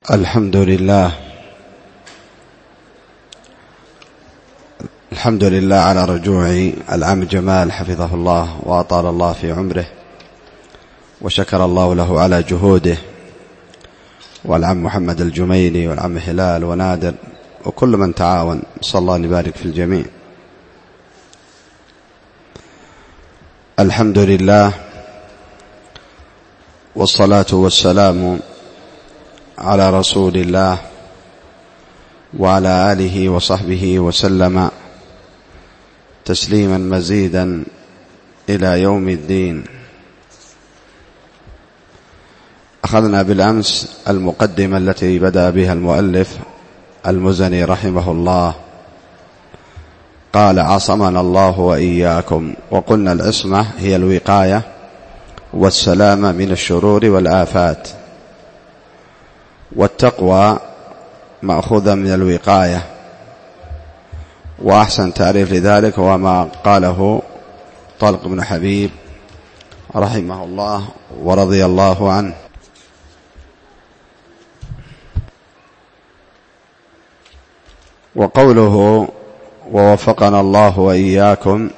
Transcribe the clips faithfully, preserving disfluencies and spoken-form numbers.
الحمد لله الحمد لله على رجوع العم جمال حفظه الله وأطال الله في عمره، وشكر الله له على جهوده، والعم محمد الجميلي والعم هلال ونادر وكل من تعاون، صلى الله أن يبارك في الجميع. الحمد لله والصلاة والسلام على رسول الله وعلى آله وصحبه وسلم تسليما مزيدا إلى يوم الدين. أخذنا بالأمس المقدمة التي بدأ بها المؤلف المزني رحمه الله، قال: عصمنا الله وإياكم. وقلنا العصمة هي الوقاية والسلامة من الشرور والآفات، والتقوى مأخوذة من الوقاية، وأحسن تعريف لذلك هو ما قاله طلق بن حبيب رحمه الله ورضي الله عنه: وقوله ووفقنا الله وإياكم،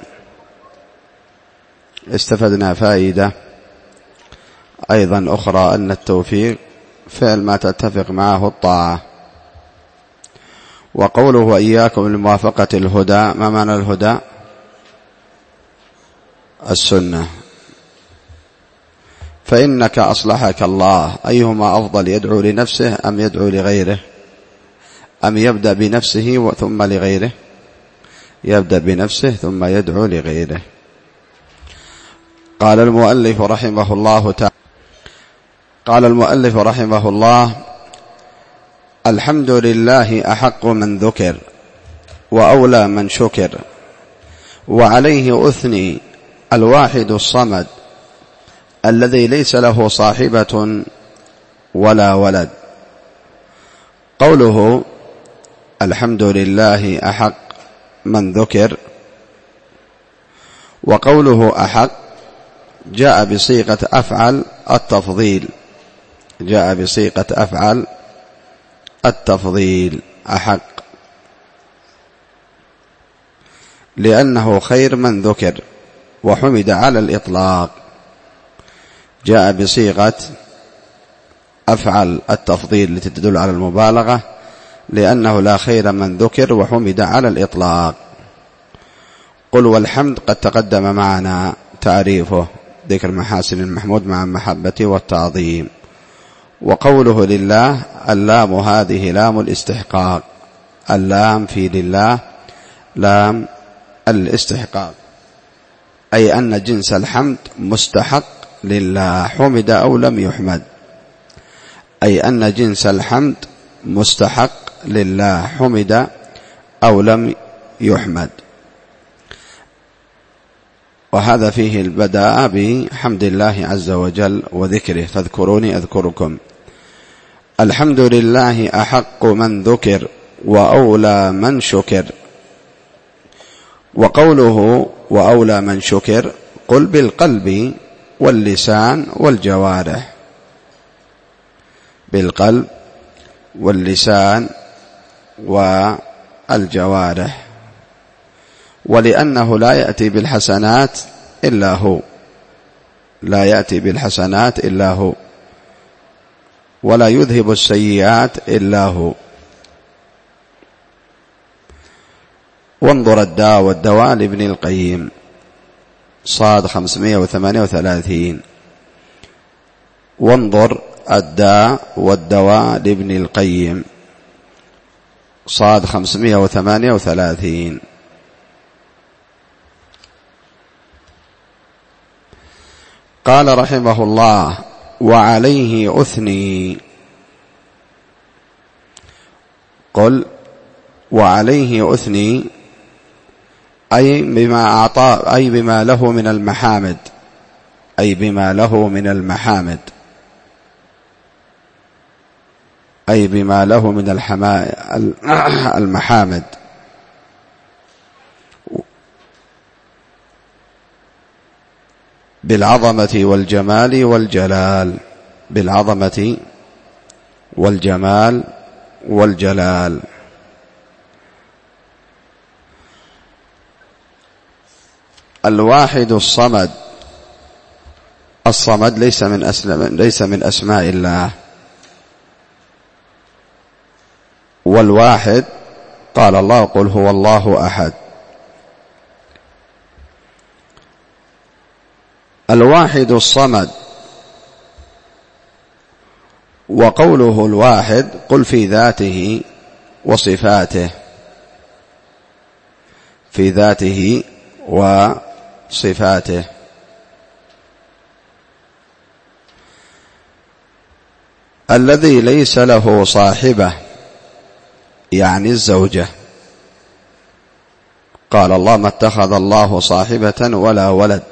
استفدنا فائدة أيضا أخرى، أن التوفيق فعل ما تتفق معه الطاعة. وقوله وإياكم لموافقة الهدى، ما معنى الهدى؟ السنة. فإنك أصلحك الله، أيهما أفضل، يدعو لنفسه أم يدعو لغيره، أم يبدأ بنفسه ثم لغيره؟ يبدأ بنفسه ثم يدعو لغيره. قال المؤلف رحمه الله تعالى قال المؤلف رحمه الله: الحمد لله أحق من ذكر وأولى من شكر، وعليه أثني الواحد الصمد الذي ليس له صاحبة ولا ولد. قوله الحمد لله أحق من ذكر، وقوله أحق جاء بصيغة أفعل التفضيل، جاء بصيغة أفعل التفضيل أحق، لأنه خير من ذكر وحمد على الإطلاق. جاء بصيغة أفعل التفضيل التي تدل على المبالغة، لأنه لا خير من ذكر وحمد على الإطلاق. قل والحمد قد تقدم معنا تعريفه، ذكر محاسن المحمود مع المحبة والتعظيم. وقوله لله، اللام هذه لام الاستحقاق، اللام في لله لام الاستحقاق، أي أن جنس الحمد مستحق لله، حمد أو لم يحمد، أي أن جنس الحمد مستحق لله، حمد أو لم يحمد. وهذا فيه البداء بحمد الله عز وجل وذكره، فاذكروني أذكركم. الحمد لله أحق من ذكر وأولى من شكر. وقوله وأولى من شكر، قل بالقلب واللسان والجوارح، بالقلب واللسان والجوارح. ولأنه لا يأتي بالحسنات إلا هو، لا يأتي بالحسنات إلا هو، ولا يذهب السيئات إلا هو. وانظر الداء والدواء لابن القيم، صاد خمسمائة وثمانية وثلاثين. وانظر الداء والدواء لابن القيم، صاد خمسمائة وثمانية وثلاثين. قال رحمه الله: وعليه أثني. قل وعليه أثني، أي بما أعطى، أي بما له من المحامد، أي بما له من المحامد، أي بما له من المحامد. بالعظمة والجمال والجلال، بالعظمة والجمال والجلال. الواحد الصمد، الصمد ليس من أسماء ليس من أسماء الله. والواحد قال الله قل هو الله أحد. الواحد الصمد، وقوله الواحد قل في ذاته وصفاته، في ذاته وصفاته. الذي ليس له صاحبة يعني الزوجة، قال الله ما اتخذ الله صاحبة ولا ولد.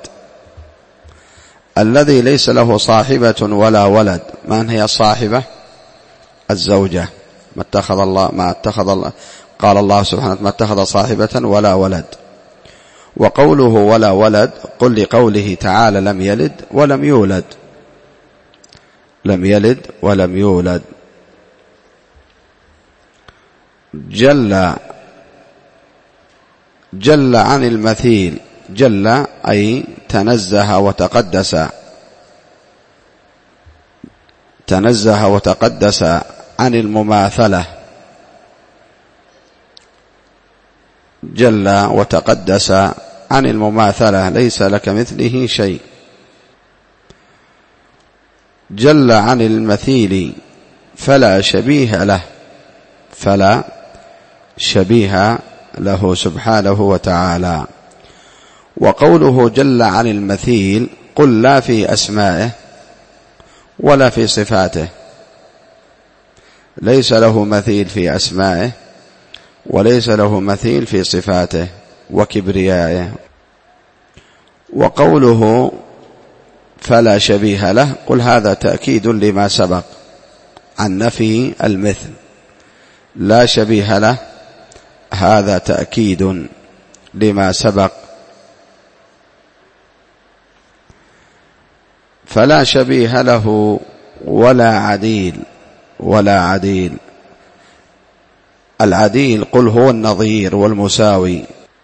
الذي ليس له صاحبة ولا ولد، من هي الصاحبة؟ الزوجة. ما اتخذ الله ما اتخذ الله قال الله سبحانه ما اتخذ صاحبة ولا ولد. وقوله ولا ولد قل لقوله تعالى لم يلد ولم يولد، لم يلد ولم يولد. جل، جل عن المثيل، جل أي تنزه وتقدس، تنزه وتقدس عن المماثلة، جل وتقدس عن المماثلة، ليس لك مثله شيء. جل عن المثيل فلا شبيه له، فلا شبيه له سبحانه وتعالى. وقوله جل عن المثيل قل لا في أسمائه ولا في صفاته، ليس له مثيل في أسمائه وليس له مثيل في صفاته وكبريائه. وقوله فلا شبيه له قل هذا تأكيد لما سبق عن نفي المثل، لا شبيه له هذا تأكيد لما سبق. فلا شبيه له ولا عديل، ولا عديل. العديل قل هو النظير والمساوي.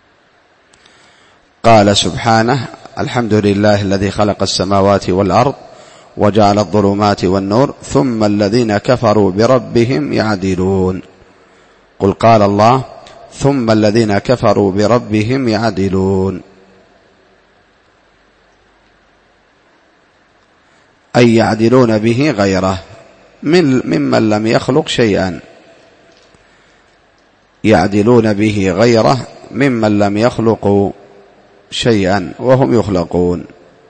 قال سبحانه الحمد لله الذي خلق السماوات والأرض وجعل الظلمات والنور ثم الذين كفروا بربهم يعدلون. قل قال الله ثم الذين كفروا بربهم يعدلون، أي يعدلون به غيره من ممن لم يخلق شيئا، يعدلون به غيره ممن لم يخلقوا شيئا وهم يخلقون.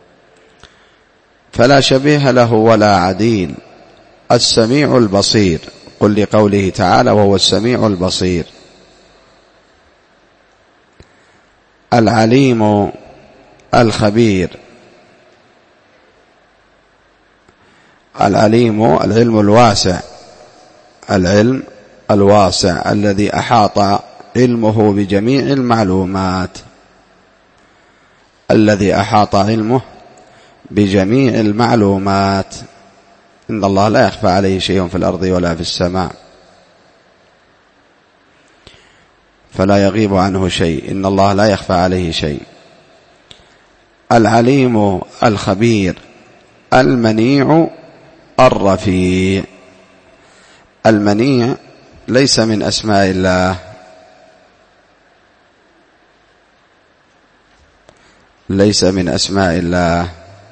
فلا شبيه له ولا عديل. السميع البصير قل لقوله تعالى وهو السميع البصير. العليم الخبير. العليم العلم الواسع، العلم الواسع الذي أحاط علمه بجميع المعلومات، الذي أحاط علمه بجميع المعلومات. إن الله لا يخفى عليه شيء في الأرض ولا في السماء، فلا يغيب عنه شيء، إن الله لا يخفى عليه شيء. العليم الخبير. المنيع الرفيع. المنيع ليس من أسماء الله، ليس من أسماء الله.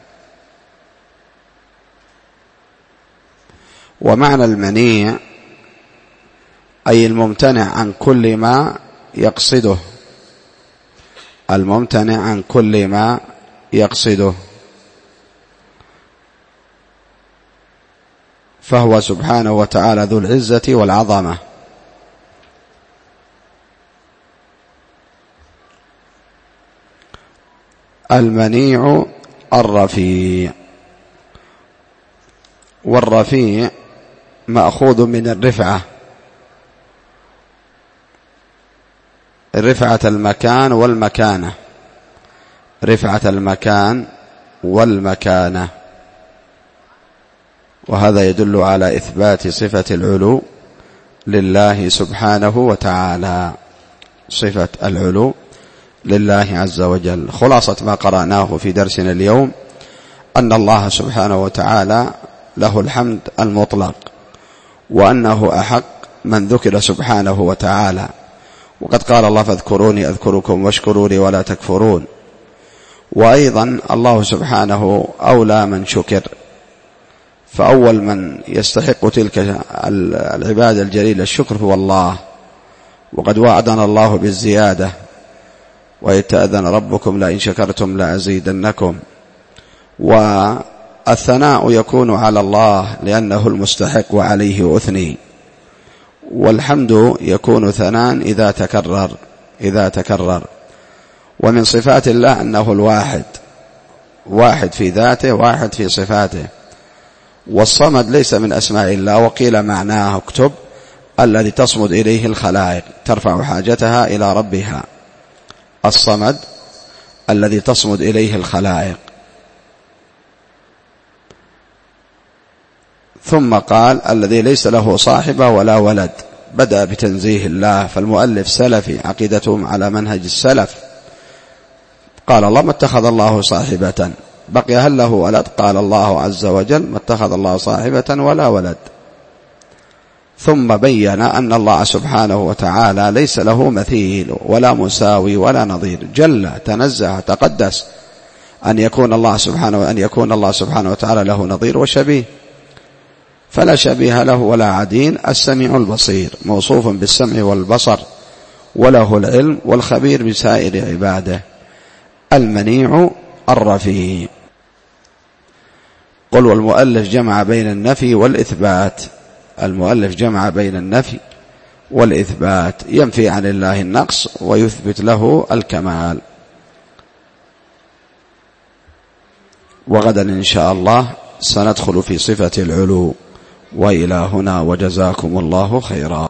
ومعنى المنيع أي الممتنع عن كل ما يقصده، الممتنع عن كل ما يقصده. فهو سبحانه وتعالى ذو العزة والعظمة. المنيع الرفيع. والرفيع مأخوذ من الرفعة، رفعة المكان والمكانة، رفعة المكان والمكانة. وهذا يدل على إثبات صفة العلو لله سبحانه وتعالى، صفة العلو لله عز وجل. خلاصة ما قرأناه في درسنا اليوم أن الله سبحانه وتعالى له الحمد المطلق، وأنه أحق من ذكر سبحانه وتعالى. وقد قال الله: فاذكروني أذكركم واشكروا لي ولا تكفرون. وأيضا الله سبحانه أولى من شكر، فأول من يستحق تلك العبادة الجليلة الشكر هو الله، وقد وعدنا الله بالزيادة: وإذ تأذن ربكم لئن شكرتم لأزيدنكم. والثناء يكون على الله لأنه المستحق وعليه أثني، والحمد يكون ثناء إذا تكرر إذا تكرر ومن صفات الله أنه الواحد، واحد في ذاته واحد في صفاته. والصمد ليس من أسماء الله، وقيل معناه اكتب: الذي تصمد إليه الخلائق، ترفع حاجتها إلى ربها. الصمد الذي تصمد إليه الخلائق. ثم قال: الذي ليس له صاحبة ولا ولد. بدأ بتنزيه الله، فالمؤلف سلفي، عقيدتهم على منهج السلف. قال الله: ما اتخذ الله صاحبة. بقي: هل له ولد؟ قال الله عز وجل: ما اتخذ الله صاحبة ولا ولد. ثم بين أن الله سبحانه وتعالى ليس له مثيل ولا مساوي ولا نظير، جل تنزه تقدس أن يكون الله سبحانه أن يكون الله سبحانه وتعالى له نظير وشبيه، فلا شبيه له ولا عدين. السميع البصير، موصوف بالسمع والبصر، وله العلم، والخبير بسائر عباده. المنيع الرفيع. قل: والمؤلف جمع بين النفي والإثبات. المؤلف جمع بين النفي والإثبات، ينفي عن الله النقص ويثبت له الكمال. وغدا إن شاء الله سندخل في صفة العلو. وإلى هنا، وجزاكم الله خيرا.